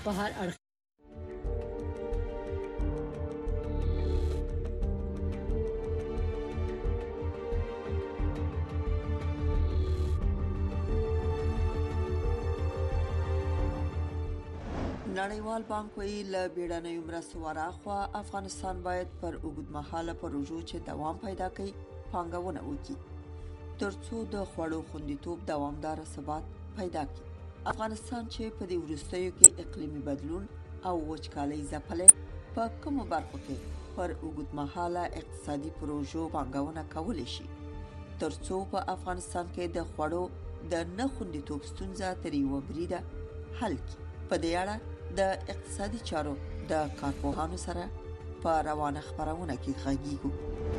په هر اړخ نړیوال بانک ویلي له بیړنیو مرستو وراخوا افغانستان باید پر اوږدمهاله پروژو چې دوام پیدا کړي پانګونه وکړي ترڅو د خوړو خوندیتوب دوامدار ثبات پیدا کړي. افغانستان چې په دې وروستیو کې اقلیمي بدلون او وچکالۍ ځپلې په کومو برخو کې پر اوږدمهاله اقتصادي پروژو پانګونه کولی شي ترڅو په افغانستان کې د خوړو د نه خوندیتوب ستونزه تر یوه بریده حل کړي. په دې اړه د اقتصادي چارو د کارپوهانو سره په روانه خبرونه کې غږیږو.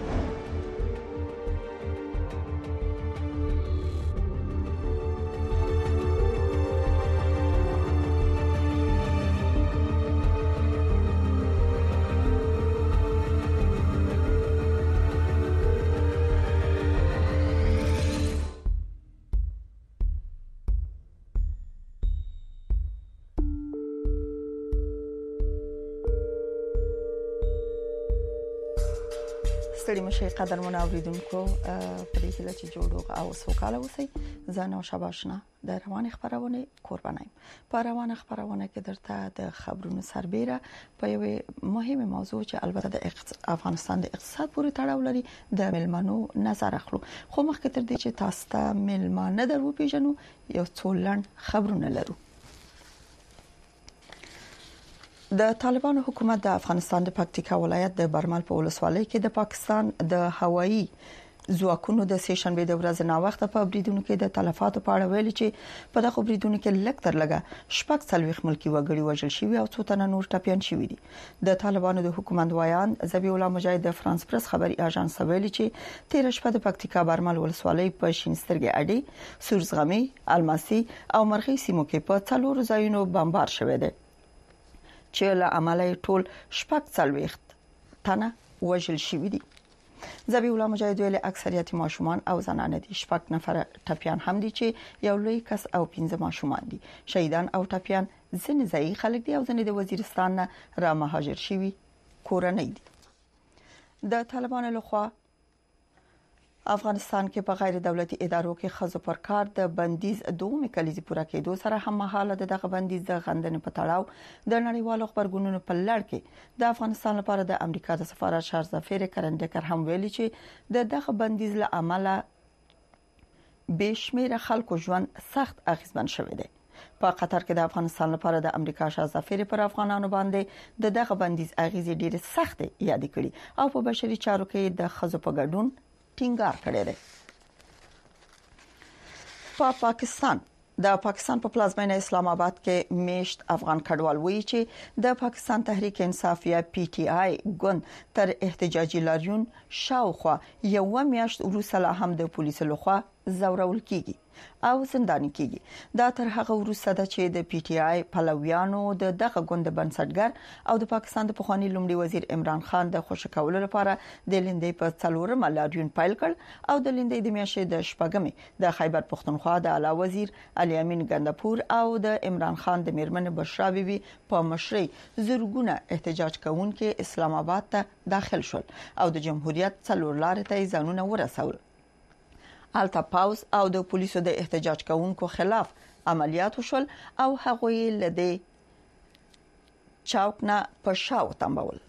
ستړي مشه قدرمن اوریدونکو په دې کې چې جوړو او سوکاله اوسئ. ځان او شاباشنا د روانه خبرونه قربانای. په روانه خبرونه کې درته د خبرونو سربېره په یو مهمه موضوع چې البته د افغانستان د اقتصاد پورې تړاو لري د ملمنو نظر اخلو. خو مخکې تر دې چې تاسو ته ملمانه درو پیژنو یو څو لړ خبرونه لرو. د طالبانو حکومت د افغانستان د پکتیکا ولایت د برمل په ولسوالۍ کې د پاکستان د هوایي ځواکونو د سیشنبه د ورځې نا وخت په بریدونو کې د تلفاتو په اړه ویلي چې په دغه بریدونو کې لږ تر لږه شپږ څلويخ ملکی وګړي وژل شوي او څو تنه نور ټپيان شوي دي. د طالبانو د حکومت وایان ذبیح الله مجاهد د فرانس پریس خبري اژانس ویلي چې 13 شپه د پکتیکا برمل ولسوالۍ په شینسترګي اډي سورزغمي الماسي او مرغۍ سیمو کې په څلورو ځایونو بمبار شوې ده چې له عمله ټول شپږ څلويخت تنه وژل شوي دي. ذبیح الله مجاهد ویلي اکثریت ماشومان او زنانه دي. شپږ نفر ټپيان هم دي چې یو لوی کس او 15 ماشومان دي. شهیدان او ټپيان ځنې ځای خلک دي او ځنې د وزیرستان نه را مهاجر شوي کورنۍ دي. د طالبانو لخوا افغانستان کې په غیر دولتي ادارو کې خزو پر کار د بندیز دومره کلیزي پوره کېدو سره هم مهاله دغه بندیز د غندنې په تړاو د نړیوالو خبرګونونو په لړ کې د افغانستان لپاره د امریکا د سفارت شارزفیر کرندکر هم ویلي چې دغه بندیز له عمله بشمیره خلکو ژوند سخت اغیزمن شوی دی. په قطر کې د افغانستان لپاره د امریکا شارزفیر پر افغانانو باندې دغه بندیز اغیزې ډېرې سخت یاد کړي او په بشري چارو کې د خزو په ګډون ټینګار کړی دی. په پاکستان په پلازمینه اسلام آباد کې میشت افغان کډوال وایي چې د پاکستان تحریک انصاف یا پی ټی آی ګوند تر احتجاجي لاریون شاوخوا یو میاشت وروسته هم د پولیسو لخوا زورول کیږي او زنداني کیږي. دا تر هغه وروسته ده چې د پی ټی آی پلویانو دغه ګوند بنسټګر او د پاکستان د پخوانی لومړي وزیر عمران خان د خوشکولو لپاره د لیندۍ په څلورم لاریون پیل کړ او د لیندۍ د میاشتې د شپږمې د خیبر پختونخوا د اعلی وزیر علي امین ګندپور او د عمران خان د میرمن بشرا بیبي په مشرۍ زرګونه احتجاج کوونکي اسلام آباد ته داخل شول او د جمهوریت څلور لارې ته ځانونه ورسول. التا پاوز او د پولیسو د احتجاج کوونکو خلاف عملیات وشول او هغه یې لدې چاوک نه په شاو تنبول.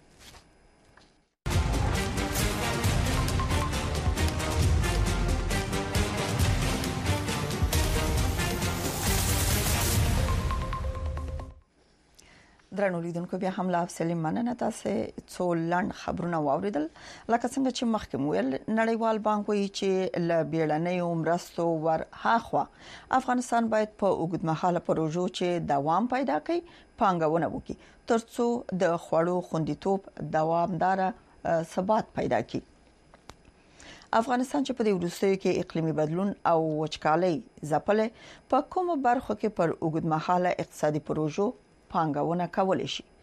درنو لیدونکو بیا هم لا افسلی مننه تاسو څو لند خبرونه واوریدل. لکه څنګه چې مخکې ویل نړیوال بانک وایي چې ل بیړنیو مرستو ور هاخوا افغانستان باید په اوږدمهاله پروژو چې دوام پیدا کړي پانګونه وکړي ترڅو د خوړو خوندیتوب دوامدار ثبات پیدا کړي. افغانستان چې په دې وروستیو کې اقلیمي بدلون او وچکالۍ ځپلې په کومو برخو کې پر اوږدمهاله اقتصادي پروژو پانګونه کولای شي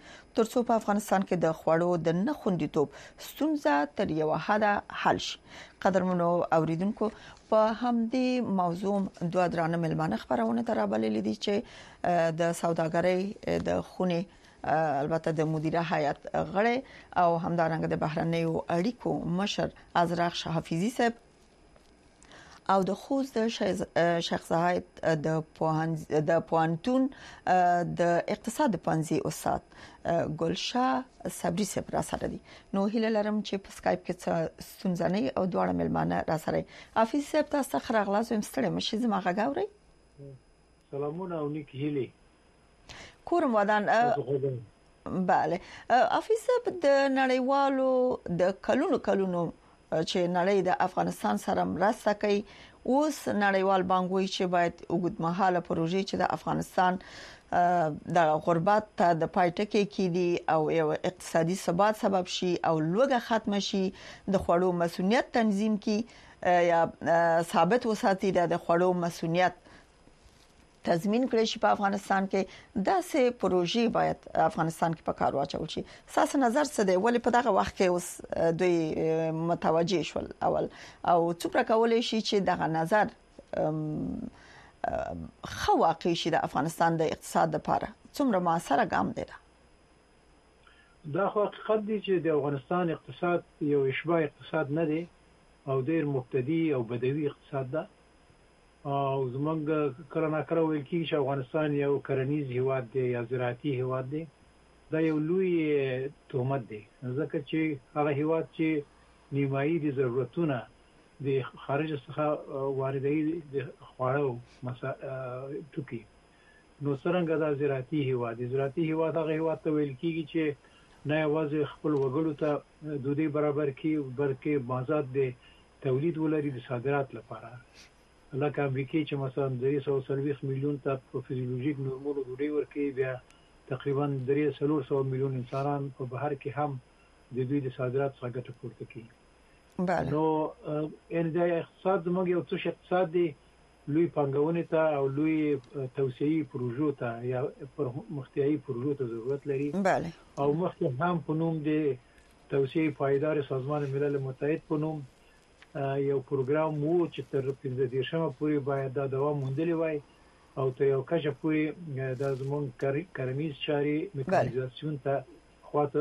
ترڅو په افغانستان کې د خوړو د نه خوندیتوب ستونزه تر یو حده حل شي. قدرمنو اوریدونکو په همدې موضوع دوه درانه ملمانه خبرونه ترابلې دي چې د سوداګرۍ د خونې البته د مدیره هیئت غړي او همدارنګه د بهرنیو اړیکو مشر ازراق شحافیزی صاحب او د خوست د شیخ زاید د پوهنتون د اقتصاد پوهنځي استاد ګلشاه صبري صاحب را سره دي. نو هیله لرم چې په سکایپ کې ستونزې او دواړه ملمانه را سره حافظ صاحب تاسو خبر غلازم ستړي مشي زما غاوري. سلامونه او نیک هیله کورم ودان. bale حافظ صاحب د نړیوالو د کلونو چې نړۍ د افغانستان سره مرسته کوي اوس نړیوال بانک وایي چې باید اوږدمهاله پروژې چې د افغانستان د غربت ته د پایټکې کېدي او یو اقتصادي ثبات سبب شي او لوږه ختم شي د خوړو مسؤلیت تنظیم کی یا ثابت وساتي د خوړو مسؤلیت تضمین کړی شي په افغانستان کې داسې پروژې باید افغانستان کې په کار واچول شي. ساس نظر څه دی ولې په دغه وخت کې اوس دوی متوجه شول اول او څومره کولای شي چې دغه نظر خو واقع شي د افغانستان د اقتصاد لپاره څومره موثره ګام دی؟ دا خو حقیقت دی چې د افغانستان اقتصاد یو اشباع اقتصاد نه دی او ډیر مبتدی او بدوي اقتصاد ده او زمونږ کله ناکله ویل کېږي چې افغانستان یو کرنیز هیواد دی یا زراعتي هیواد دی. دا یو لوی تهمت دی ځکه چې هغه هیواد چې نیمایي د ضرورتونه د خارج څخه واردوي د خواړو ټوکي نو څنګه دا زراعتي هیواد هغه هیواد ته ویل کېږي چې نه یوازې خپل وګړو ته دوی برابر کړي بلکې بازار د تولید ولري د صادرات لپاره. لکه امریکای چې مثلا 340 میلیون ته په فزیولوژیک نورمونو ډوډۍ ورکوي بیا تقریبا 300 میلیون انسانان په بهر کې هم د دوی د صادرات څخه ګټه پورته کوي. بله نو ان د اقتصاد زموږ یو څه اقتصاد دی لوی پانګونې ته او لوی توسعه‌ای پروژو ته یا مختیایي پروژو ته ضرورت لري. بله او مخکې هم په نوم د توسعه پایدار سازمان ملل متحد په نوم یو پروګرام وو چې تر 15 پورې باید دا دوام موندلی وای او ته یو کچه پورې د زمون کرنیز چاري میکانیزاسیون ته خواته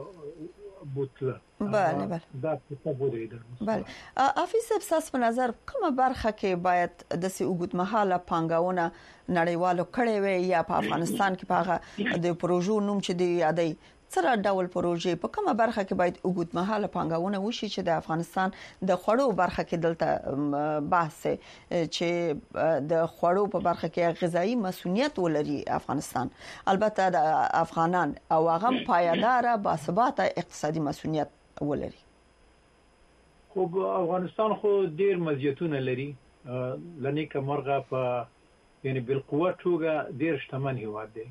بوتله. بله دا څه بودري ده. بله حافظ صاحب په نظر کومه برخه کې باید د سې اوږدمهاله پانګونه نړیوالو کړي وي یا په افغانستان کې په د پروژو نوم چې دی یادې سره ډول پروژې په کومه برخه کې باید اوږدمهاله پانګونه وشي چې د افغانستان د خوړو برخه کې دلته بحث چې د خوړو په برخه کې غذایی مسؤلیت ولري افغانستان البته د افغانان او هغه پایدار باثباته اقتصادي مسؤلیت ولري. خو افغانستان خو ډیر مزیتونه لري لنی کمرغه په یعنی بالقوه توګه ډیر شتمن هیواد دی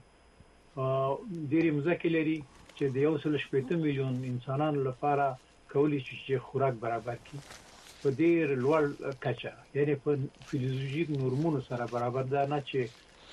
ډیر مزکه لري چې د 1.8 میلیون انسانانو لپاره کولی شي چې خوراک برابر کړي په ډیر لوړ کچه یعنی په فزیولوژیک نورمونو سره برابر ده نه چې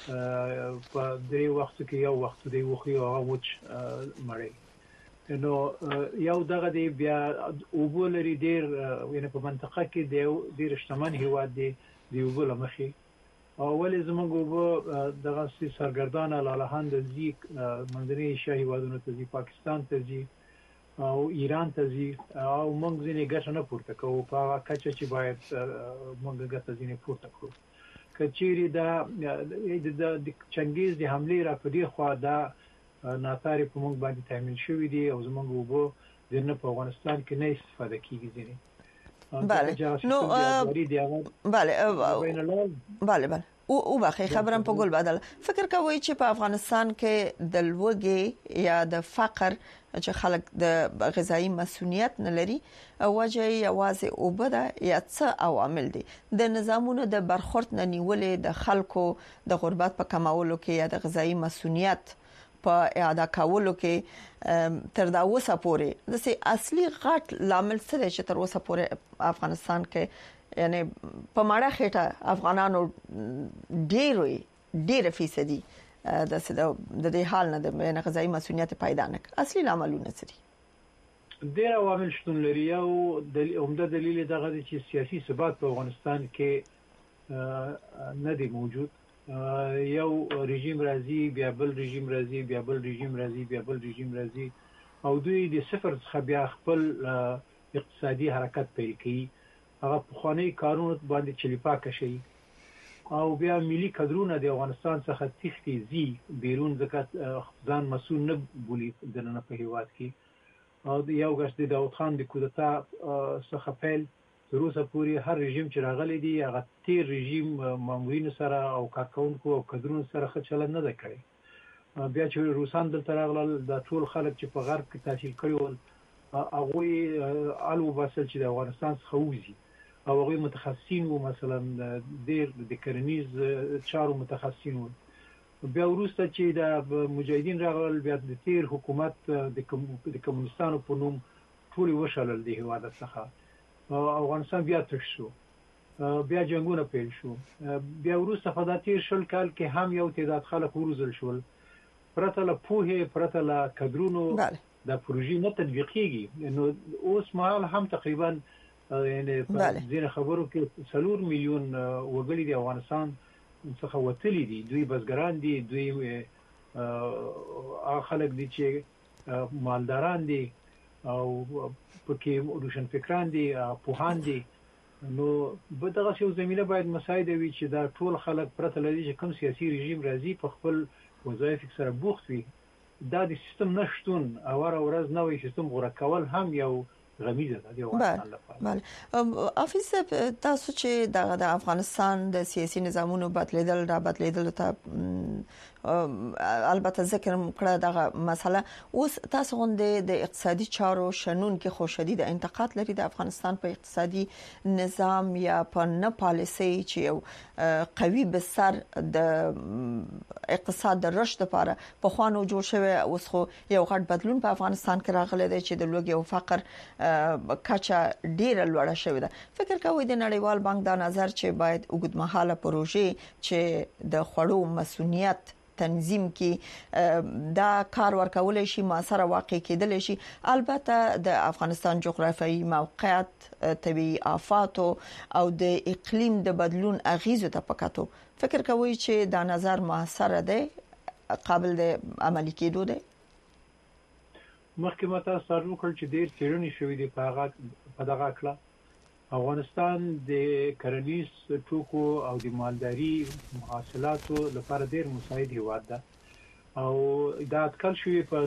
په دې وخت کې یو وخت دی وخی او وچ مړی نو یو دغه دی بیا وبولري ډیر یعنی په منطقه کې ډیر شتمن هیواد دی وبول مخې اولې زموږ دغه سرګردان لالهند زی منځنی ایشیا هیوادونو ته زی پاکستان ته زی او ایران ته زی او موږ ځینې ګټه نه پورته کوو په کچه چې باید موږ ګټه ځینې پورته کړو. کچېری دا د چنګیز د حمله را پدې خو دا ناتاری په موږ باندې تامین شوې دي او زموږ وبو د نه په افغانستان کې نه استفاده کیږي ځینې. بله نو بله او باخي خبرم په ګل بدل فکر کوي چې په افغانستان کې د لوګي یا د فقر چې خلک د غذایی مسؤلیت نه لري وجه یوازې او بده یا څه عوامل دي د نظامونو د برخورد نه نیولې د خلکو د غربت په کمولو کې یا د غذایی مسؤلیت په اعاده کولو کې تر دا اوسه پورې د سي اصلي غټ لامل څه دی چې تر اوسه پورې افغانستان کې یعنی په ماړه خېټه افغانانو ډېر فیصدي د دې حال نه د بین غذایی مسؤلیت پیدا نه اصلي عملونه سری ډیر عوامل شتون لري او عمده دلیل دغه دی چې سیاسي ثبات په افغانستان کې نه دی موجود. یو رژیم راځي بیا بل رژیم راځي بیا بل رژیم راځي بیا بل رژیم راځي او دوی د صفر څخه بیا خپل اقتصادي حرکت پیل کوي. هغه پخوانی کارونه باندې چلیپاکه شي او بیا ملي کډرونه د افغانستان څخه تختی زی بیرون ځکه ځان مسؤل نه بولی دنه په هیواد کې او یو غش د داوود خان د کودتا څخه پیل تر اوسه پورې هر رژیم چې راغلی دی هغه تیر رژیم مامورین سره او کارکونکو او کډرونو سره ښه چلند نه کوي. بیا چې روسان دلته راغلل د ټول خلک چې په غرب کې تحصیل کړي ول هغه الو باسل چې د افغانستان څخه وځي او هغه متخصصین وو مثلا د کرنیز چارو متخصصین وو. بیا وروسته چې د مجاهدین راغلل بیا د تیر حکومت د کمونستانو په نوم ټول وشلل دی هواد څخه افغانستان بیا تش شو بیا جنگونه پیل شو. بیا وروسته په د تیر شل کال کې هم یو تعداد خلک وروزل شول پرته له پوهه پرته له کډرونو د پروژې نه تطبیقيږي. نو اوس مهال هم تقریبا یعنی ځینې خبرو کې 3 میلیون وګړي د افغانستان څخه وتلي دي. دوی بزګران دي دوی خلک دي چې مالداران دي او پکې روشنفکران دي پوهان دي. نو به دغه یو زمينه باید مساعده وي چې دا ټول خلک پرته لري چې کوم سیاسي رژیم راځي په خپل وظایف سره بوخت وي. دا د سیستم نشټون او ورځ نوې سیستم غوړه کول هم یو غمیزه ده دی افغانستان لپاره. بله افیس تاسو چې د افغانستان د سیاسي نظامونو بدلیدل ته البته ذکر کړه دغه مسله اوس تاسو غونډه د اقتصادي چارو شنون کې خو شدید انتقاد لري د افغانستان په اقتصادي نظام یا په نه پالیسي چې یو قوي بستر د اقتصاد د رشد لپاره په خوانو جوړ شوی اوس خو یو غټ بدلون په افغانستان کې راغلی دی چې د لوګي او فقر کچا ډیره لوړه شوې ده. فکر کوئ د نړیوال بانک دا نظر چې باید اوږدمهاله پروژې چې د خړو مسؤلیت تنظیم کې دا کار ورکول شي موثر واقع کېدل شي. البته د افغانستان جغرافیایي موقعیت طبيعي آفات او د اقلیم د بدلون اغیزو ته پکاتو فکر کوئ چې دا نظر موثر دی قابل د عملي کېدو دی؟ مخکې ماته سره وکړ چې ډېر څېړنې شوې دي په دغه اړه. افغانستان د کرنیز ټوکو او د مالداري محاصلاتو لپاره ډېر مساعد هیواد ده او دا اټکل شوی په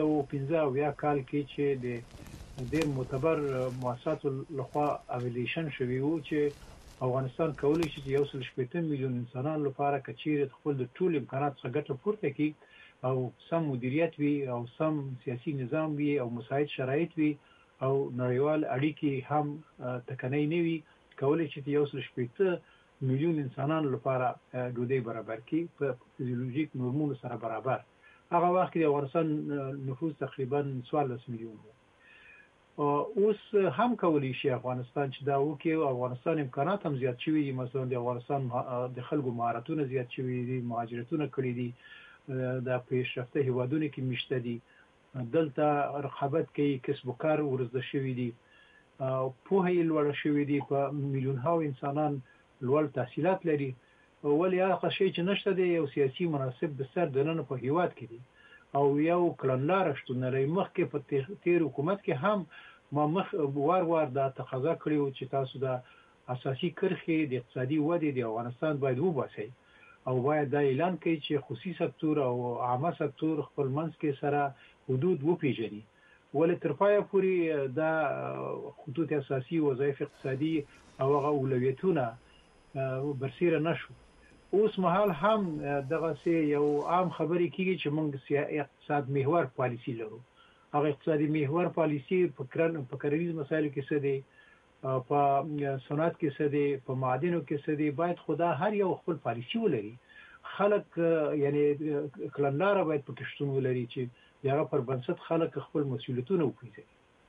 1915 کال کې چې د ډېر معتبر مؤسساتو لخوا اویلیشن شوی وو چې افغانستان کولی شي چې 1.8 میلیون انسانانو لپاره کچیر خپل د ټول امکانات څخه ګټه پورته کړي او سم مدیریت وي او سم سیاسي نظام وي او مساعد شرایط وي او نړیوال اړیکې هم تکنۍ نه وي کولای چې 1.8 میلیون انسانانو لپاره ډوډۍ برابر کړي په فزیولوژیک نورمونو سره برابر. هغه وخت کې افغانستان نفوس تقریبا 14 میلیون و. اوس هم کولای شي افغانستان چې دا وکړي. افغانستان امکانات هم زیات شوي دي. مثلا د افغانستان د خلکو مهارتونه زیات شوي دي مهاجرتونه کړي دي د پیشرفته هیوادونو کې مشته دي دلته رقابت کوي کسب و کار ورزده شوی دي په هي لوړ شوی دي په میلیون هاو انسانان لوړ تحصیلات لري ولی هغه شی چې نشته دی یو سیاسي مناسب بستر دننه په هیواد کې دي او یو کلنلار شتون لري. مخکې په تیر حکومت کې هم ما مخ وار دا تقاضا کړی چې تاسو د اساسي کرخې د اقتصادي ودې د افغانستان باید وباسي او باید دا اعلان کړي چې خصوصي سکتور او عامه سکتور خپل منځ کې سره حدود وپیژني. ولې تر پایه پورې دا خطوط اساسي وظایف اقتصادي او اولویتونه برسیره نشو. اوس مهال هم دغه سي یو عام خبرې کیږي چې موږ اقتصاد محور پالیسی لرو. هغه اقتصادي محور پالیسی په کرنیز مسایلو کې څه دي په صنعت کې څه دي په معادنو کې څه دي باید خدا هر یو خپل پالیسی ولري. خلک یعنی کلنلار باید په کشتون ولري چې یاره پر بنسټ خلک خپل مسؤلیتونه وکړي.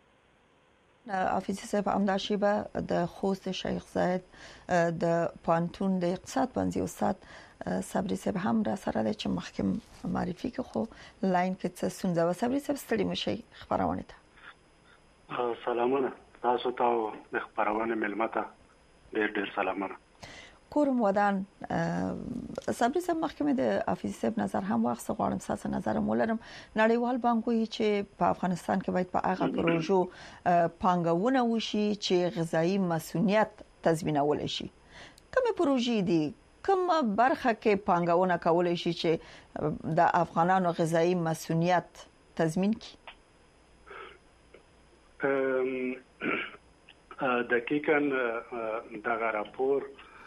حافظ صاحب امداشیبه د خوست شیخ زاید د پانتون د اقتصاد پنځي استاد صبري صاحب هم را سره د چې مخکې معرفي کې خو لاین کې څه ستونزه و. صبري صاحب ستړي مشي خبرونه ته سلامونه تاسو ته د خبرونه ملمته ډېر سلامونه. کورم ودان صبري صاحب مخکې د افیس صاحب نظر هم واخص غواړم ساس نظر مولرم. نړیوال بانکوي چې په افغانستان کې باید په هغه پروژو پانګونه وشي چې غذایی مسؤلیت تضمینول شي. کومه پروژې دي کوم برخه کې پانګونه کولای شي چې د افغانانو غذایی مسؤلیت تضمین کړي؟ دقیقاً دغه راپور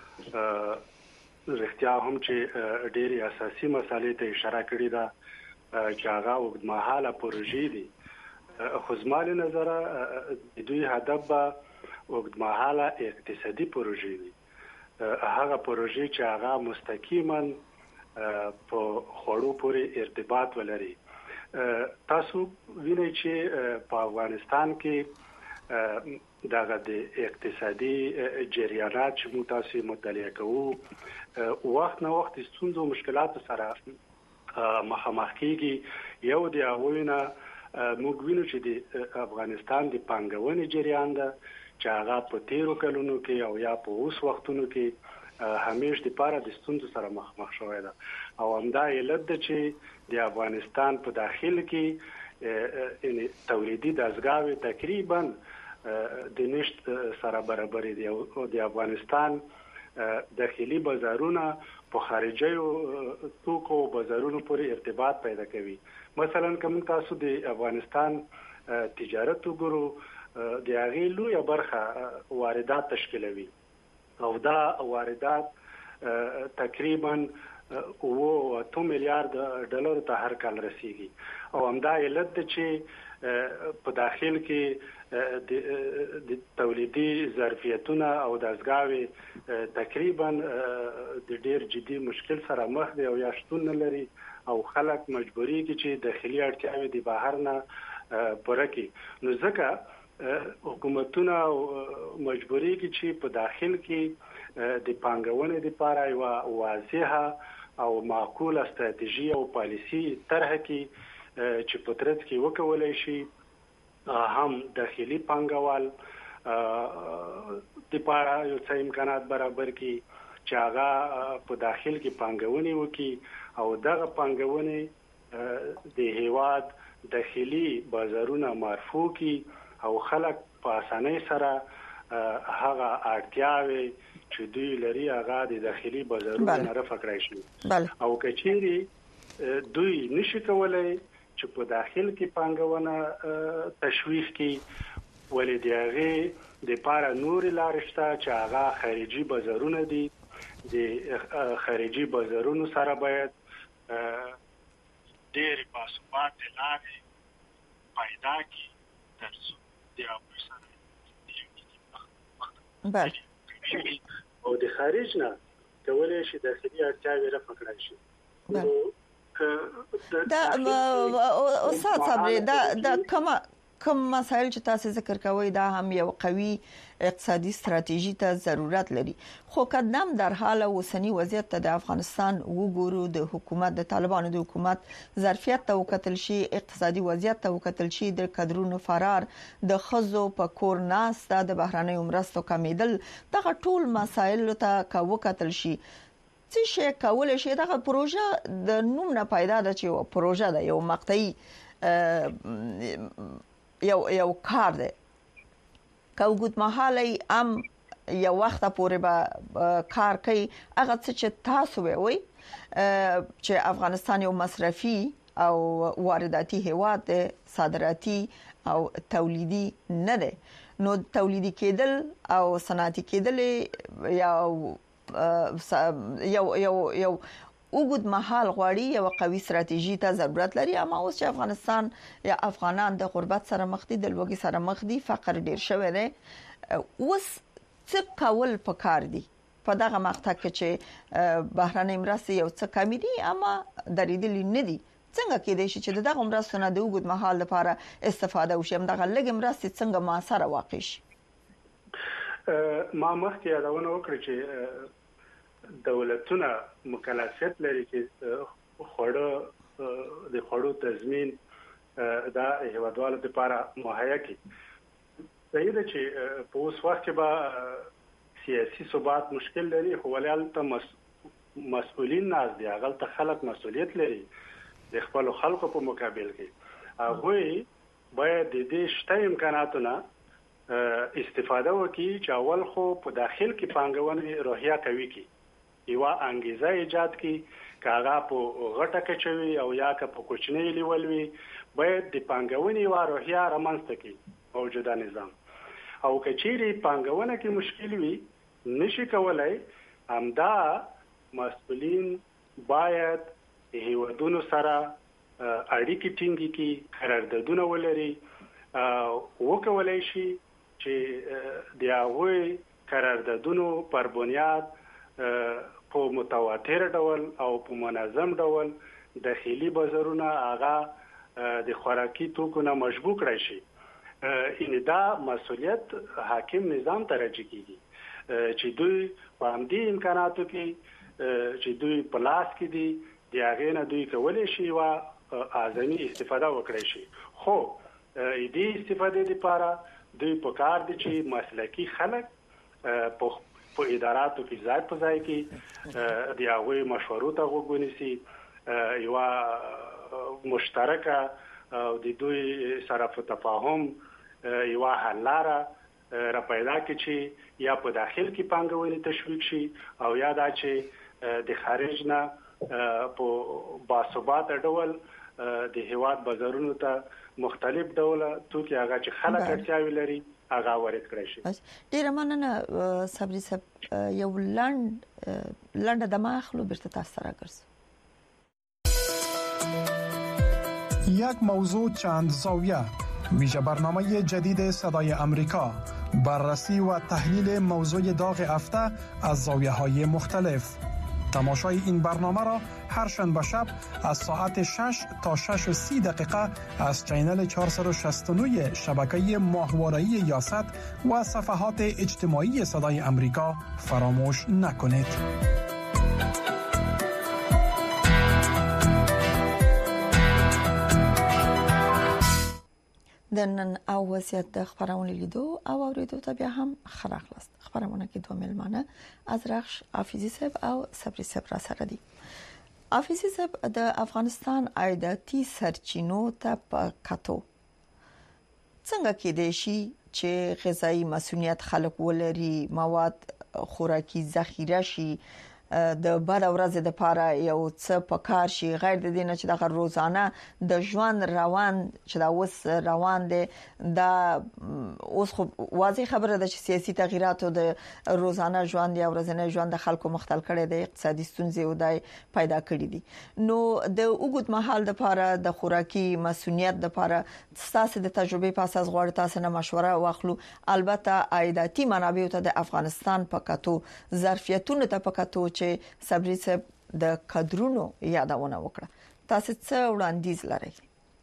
رښتیا هم چې ډېری اساسي مسالې ته اشاره کړې ده چې هغه اوږدمهاله پروژې دي. خو زما له نظره د دوی هدف به اوږدمهاله اقتصادي پروژې وي. هغه پروژې چې هغه مستقیما په خوړو پورې ارتباط ولري. تاسو وینئ چې په افغانستان کې دغه د اقتصادي جریانات چې موږ تاسو مطالعه کوو وخت نه وخت ستونزو مشکلات سره مخامخ کیږي. یو د اوینه موږ وینو چې د افغانستان د پانګونې جریان ده چې هغه په تیرو کلونو کې او یا په اوس وختونو کې همیش د پاره د ستونزو سره مخ شوی ده او همدا علت ده چې د افغانستان په داخل کې یعنی تولیدي دستګاوې تقریبا د نشت سره برابر دي او د افغانستان داخلي بازارونه په خارجي توکو بازارونو پورې ارتباط پیدا کوي. مثلا کوم تاسو د افغانستان تجارت وګورو د هغه لویه برخه واردات تشکیلوي او دا واردات تقریبا 2 میلیارډ ډالر ته هر کال رسیږي او همدا علت ده چې په داخل کې د تولیدي ظرفیتونه او دستګاوې تقریبا د ډېر جدي مشکل سره مخ دي او یا شتون نه لري او خلک مجبوري کې چې داخلي اړتیاوې د بهر نه پوره کړي. نو ځکه حکومتونه مجبوري کې چې په داخل کې د پانګونې لپاره یو واضحه او معقوله ستراتیژي او پالیسي طرح کړي چې په ترڅ کې وکولای شي هم داخلي پانګوال د لپاره یو څه امکانات برابر کړي چې هغه په داخل کې پانګونې وکړي او دغه پانګونې د هیواد داخلي بازارونه مرفوع کړي او خلک په اسانۍ سره هغه اړتیاوې چې دوی لري هغه د داخلي بازارونو نه رفع کړی شي او کچېری دوی نشي کولای چې په داخل کې پانګونه تشویق کړي ولې د هغه د پاره نور لارې شته چې هغه خارجي بازارونه دي. د خارجي بازارونو سره باید ډېر باثبات لارې پیدا کړي ترڅو د افغانستان او د خارج نه کولای شي داخلي اړتیاوې رفع کړي شي. دا استاد صبري دا کوم مسایل چې تاسو ذکر کوئ دا هم یو قوي اقتصادي ستراتیژي ته ضرورت لري. خو قدم در حال اوسنی وضعیت ته د افغانستان وګورو د حکومت د طالبانو د حکومت ظرفیت ته وکتل شي اقتصادي وضعیت ته وکتل شي د کډرونو فرار د خزو په کور ناس د بهراني مرستو کمیدل دغه ټول مسایل ته وکتل شي څه شي کولای شي. دغه پروژه د نوم نه پیدا ده چې پروژه ده یو مقطعي یو کار دی کوګوت محلي یو وخت پورې به کار کوي. هغه څه چې تاسو وایي چې افغانستان یو مصرفي او وارداتي هیواد دی صادراتي او تولیدي نه دی نو تولیدي کېدل او صنعتي کېدل یو وګد محل غواړي یو قوي ستراتیژي ته ضرورت لري. اما اوس چې افغانستان یا افغانان د غربت سره مخ دي د لوګي سره مخ دي فقر ډیر شوی دی اوس څه کول پکار دي په دغه مقطع کې چې بهراني مرستې یو څه کمی دي اما درېدلې نه دي. څنګه کېدای شي چې دغه مرستونه د وګد محل لپاره استفاده وشي دغه لګ مرستې څنګه موثر واقع شي؟ ما مخکې یادونه وکړه چې دولتونه مکلفیت لري چې خوړو تضمین دا هیوادوالو لپاره مهیا کړي. صحیح ده چې په اوس وخت کې به سیاسي ثبات مشکل لري، خو ولې ته مسؤلین ناز دي، هغه ته خلک مسؤلیت لري د خپل خلکو په مقابل کې. هغه باید د دې شته امکاناتونه استفاده وکړي چې اول خو په داخل کې پانګونې روحیه قوي کړي، یو انګیزه ایجاد کړي، کاغه په غټه کچوي او یا که په کوچنی لیول وي، باید د پانګونې یو روحیه رامنځته کړي موجوده نظام. او کچيري پانګونه کې مشکل وي نشي کولای، همدا مسؤلین باید هیوادونو سره اړیکې ټینګې کړي، قراردادونه ولري، وکولای شي چې د هغوی قراردادونو پر بنیاد په متواتر ډول او په منظم ډول داخلي بازارونه هغه د خوراکي توکو نه مشبوع کړی شي. ان دا مسؤلیت حاکم نظام ته راځي چې دوی په همدې امکاناتو کې چې دوی په لاس کې دي د هغې نه دوی کولی شي و اعظمي استفاده وکړي شي. خو دې استفادې لپاره دوی په کار دي چې مسلکي خلک په اداراتو کې ځای په ځای کې د هغوی مشورو ته غوږ ونیسي، یوه مشترکه او د دوی سره په تفاهم یوه حل لاره را پیدا کړي چې یا په داخل کې پانګونې تشویق شي او یا دا چې د خارج نه په باثباته ډول د هیواد بازارونو ته مختلف ډوله توکي هغه چې خلک اړتیاوي لري هغه وارد کړی شي. ډیر مننه صبري صاحب، یو لنډه دمه اخلو بیرته تاسو سره ګرځو. یک موضوع چند زاویه، ویژه برنامه جدید صدای آمریکا، بررسی و تحلیل موضوع داغ هفته از زاویه‌های مختلف. تماشای این برنامه را هر شنبه شب از ساعت 6 تا 6:30 دقیقه از چینل 469 شبکه ماهواره‌ای یاست و صفحات اجتماعی صدای آمریکا فراموش نکنید. د نن او وضعیت د خبرونه لیدو او اوریدو ته بیا هم خراخلاست. خبرونه کې دوه ملمانه از رخش حافظي صاحب او صبري صاحب را سره دي. حافظي صاحب د افغانستان عایداتي سرچینو ته په کتو څنګه کې دی شي چې غذایی مسؤلیت خلک ولري، مواد خوراکي ذخیره شي، د بار ورځ د پاره یو څه پکار شي، غیر د دې نه چې د روزانه د ژوند روان چې دا اوس روان دي، دا اوس خو واضح خبره ده چې سیاسي تغیرات او د روزانه ژوند یا ورځنی ژوند د خلکو مختل کړي دي، اقتصادي ستونزې او دای پیدا کړي دي. نو د وګړو مهال د پاره د خوراکي مسؤلیت د پاره تاسو د تجربه په اساس غواړئ تاسو نه مشوره واخلو. البته عایداتي منابع ته د افغانستان په کتو ظرفیتونو ته په کتو صبري صاحب د کادرونو یادونه وکړه، تاسو څه وړاندیز لرئ؟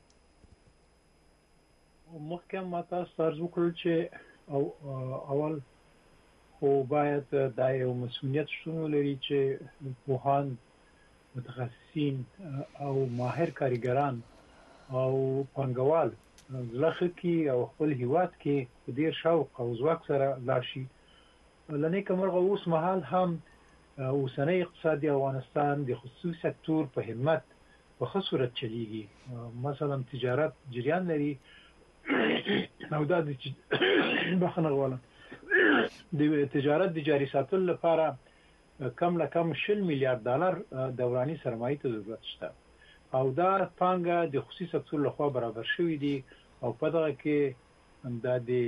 محکم تاسو ارزو کړل چې اول خو باید د یو مسؤلیت شتون لري چې پوهان، متخصصین او ماهر کارګران او پنګوال لخکي او خپل هیواد کې په ډیر شوق او ځواک سره لاشي. لنی کومه اوس مهال هم اوسنۍ اقتصادي افغانستان د خصوصي سکتور په همت په ښه صورت چلیږي. مثلا تجارت جریان لري او دا د بخنه غواړم د تجارت د جاري ساتلو لپاره کم له کم 20 میلیارډ ډالر دوراني سرمایه ته ضرورت شته او دا پانګه د خصوصي سکتور لخوا برابر شوې دي او په دغه کې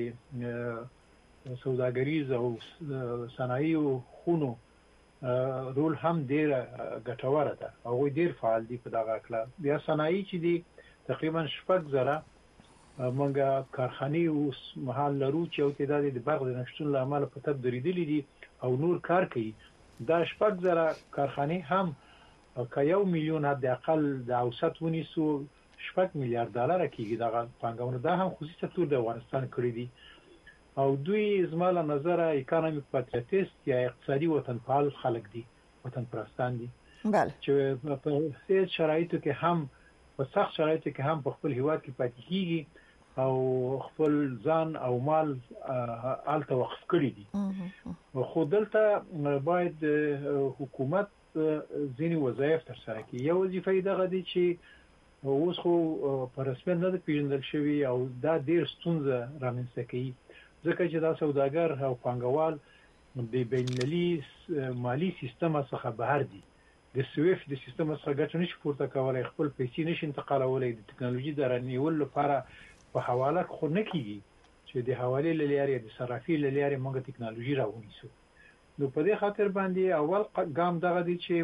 د سوداګریز او صنایعو خونو رول هم ډیر ګټوره ده او ډیر فعال دي په دغه کلا. بیا صنایع چې دي تقریبا 6 زره منګه کارخانه اوس محل لرو چې او تعداد د برق د نشټون لامل په تب درېدلې دي او نور کار کوي. دا 6 زره کارخانه هم که 1 میلیون حد اقل د اوسط ونیسو 6 میلیارډ ډالر کېږي. دغه پانګونه دا هم خصوصي سکتور د افغانستان کړی دي او دوی زماله نظر اکانومیک پاتریوتیست یا اقتصادي وطنپال خلک دي وطن پرستان دي بله چې په سید شرایطو کې هم په سخت شرایطو کې هم په خپل هیواد کې پاتې کیږي او خپل ځان او مال آلته وقف کړی دي خو دلته باید حکومت ځینې وظایف تر سره کړي. یو وظیفه یې دغه دي چې اوس خو په رسمیت نه پیژندل شوی او دا ډیر ستونزه رامنځته کوي ځکه چې دا سوداګر او پانګوال د بین‌المللي مالی سیستم څخه بهر دي. د سویفت د سیستم څخه ګټه نشي پورته کولای، خپل پیسې نشي انتقالولای، د ټکنالوژي د رانیول لپاره په حواله خو نه کیږي چې د حوالې لارې د صرافي لارې موږ ټکنالوژي راونیسو. نو په دې خاطر باندې اول ګام دغه دی چې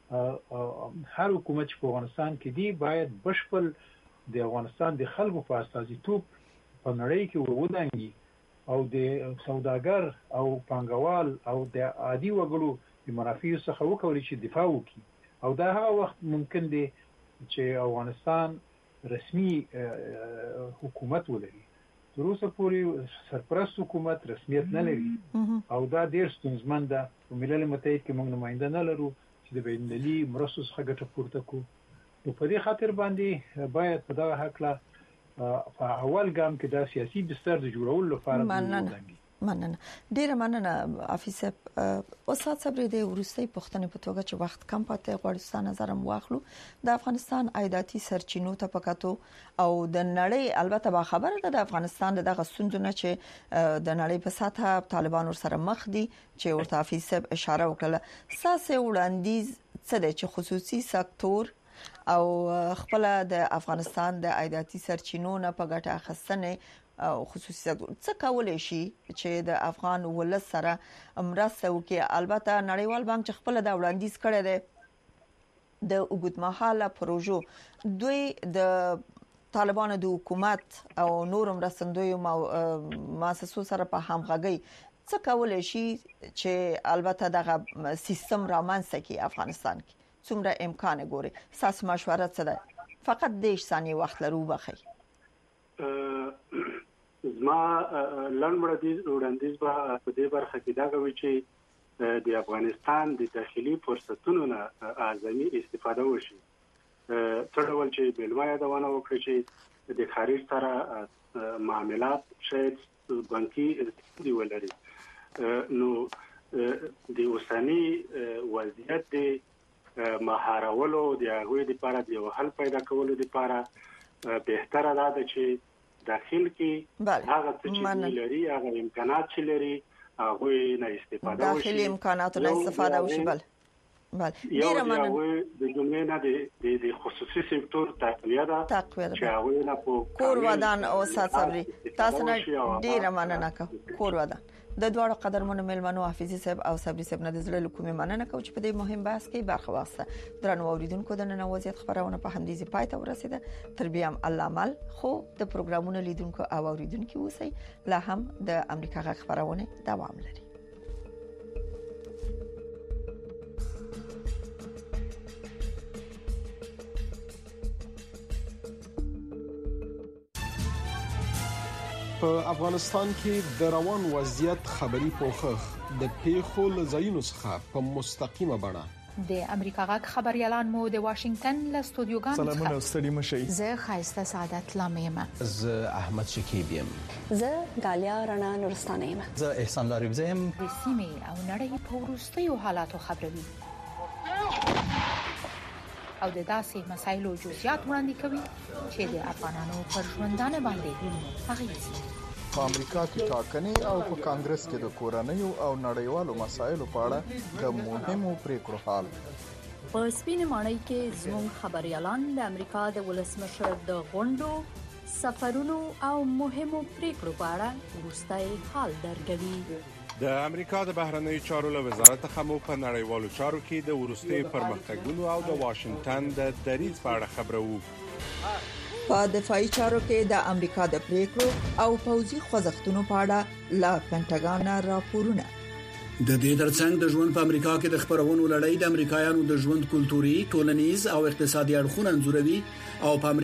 هر حکومت په افغانستان کې دی باید بشپړ د افغانستان د خلکو په استازیتوب په نړۍ کې ودانګي او د سوداګر او پانګوال او د عادي وګړو د منافعو څخه وکړي چې دفاع وکړي او دا هغه وخت ممکن دی چې افغانستان رسمي حکومت ولري. تر اوسه پورې سرپرست حکومت رسمیت نه لري او دا ډیر ستونزمن ده. په ملل متحد کې موږ نماینده نه لرو چې د بین‌المللي مرستو څخه ګټه پورته کړو. نو په دې خاطر باندې باید په دغه حق لا په اول ګام کې د سیاسي بستر د جوړولو لپاره مننه ډیره مننه حافظ استاد صبري د ورستۍ پښتنې په توګه چې وخت کم پاتې غوړستان نظرم واخلو د افغانستان عایداتي سرچینو ته پکاتو او د نړۍ البته با خبره ده د افغانستان دغه ستونزونه چې د نړۍ په ساته طالبان سره مخ دي چې ورته حافظ اشاره وکړه. ساسه وړاندیز څه د چې خصوصي سکتور او خپل د افغانستان د عایداتي سرچینو نه په ګټه اخیستنه او خصوصي سکتور څه کولای شي چې د افغان ولس سره مرسته وکړي. البته نړیوال بانک چې خپل د وړاندیز کړی دی د اوږدمهاله پروژو دوی د طالبانو د حکومت او نور مرستندوی مؤسسو سره په همغږي څه کولای شي چې البته دغه سیستم رامنځته کړي افغانستان کې څومره امکان ګوري. ساس مشوره څه ده؟ فقط 10 ثانیې وخت لرو بخي. زما وړاندیز به په دې برخه کې دا کوي چې د افغانستان د داخلي فرصتونو نه اعظمي استفاده وشي. څه ډول چې بلما یادونه وکړي چې د خارج سره معاملات شاید بانکي ارتباط ولري. نو د اوسنی وضعیت د مهارولو د هغوی لپاره د حل پیدا کولو لپاره بهتره ده چې داخل کې هغه چې لري هغه امکانات چې لري هغه نه استفاده وشي. داخلي امکانات نه استفاده وشي. بله ډیره مننه. د جملې نه د خصوصي سکتور تقویه ده چې هغه نه په کور ودان او استاد صبري تاسو نه ډیره مننه کور ودان د دوړو قدرمنو ملمنو حافظي صاحب او صبري صاحب نه د زړه لکومه مننه کوم چې په دې مهم بحث کې برخه واخیسته. درنو اوریدونکو د نن وضعیت خبرونه په همدې ځای پای ته ورسیده. تر بیا هم الله مل خو د پروګرامونو لیدونکو او اوریدونکو اوسئ. لا هم د امریکا غږ خبرونه دوام لري. په افغانستان کې د روان وضعیت خبري پوښښ د پیښو لزاینو څخه په مستقیمه بڼه د امریکا غږ خبريالان مو د واشنگټن له استودیوګانو څخه سلامونه ستړي مشئ. زه خایسته سعادت لامیم. زه احمد شکیب یم. زه غالیا رڼا نورستانه یم. زه احسان لاریوزه یم. د سیمې او نړۍ په وروستیو حالاتو خبروي او د داسې مسایلو جزئیات وړاندې کوي چې د افغانانو پر ژوندانه باندې اغیز لري. په امریکا کې ټاکنې او په کانګرس کې د کورنیو او نړیوالو مسایلو په اړه د مهمو پریکړو حال. په سپینې ماڼۍ کې زموږ خبريالان د امریکا د ولسمشر د غونډو، سفرونو او مهمو پریکړو په اړه وروستي حال درکوي. د امریکا د بهرنیو چارو له وزارت څخه په نړیوالو چارو کې د ورستي پرمختګونو او د واشنگټن د دریځ په اړه خبرو. په دفاعي چارو کې د امریکا د پریکړو او پوځي خوځښتونو په اړه لا پینټاګان راپورونه. د دې ترڅنګ د ژوند په امریکا کې د خبرونو لړۍ د امریکایانو د ژوند کلتوري، ټولنیز او اقتصادي اړخونه انځوروي او په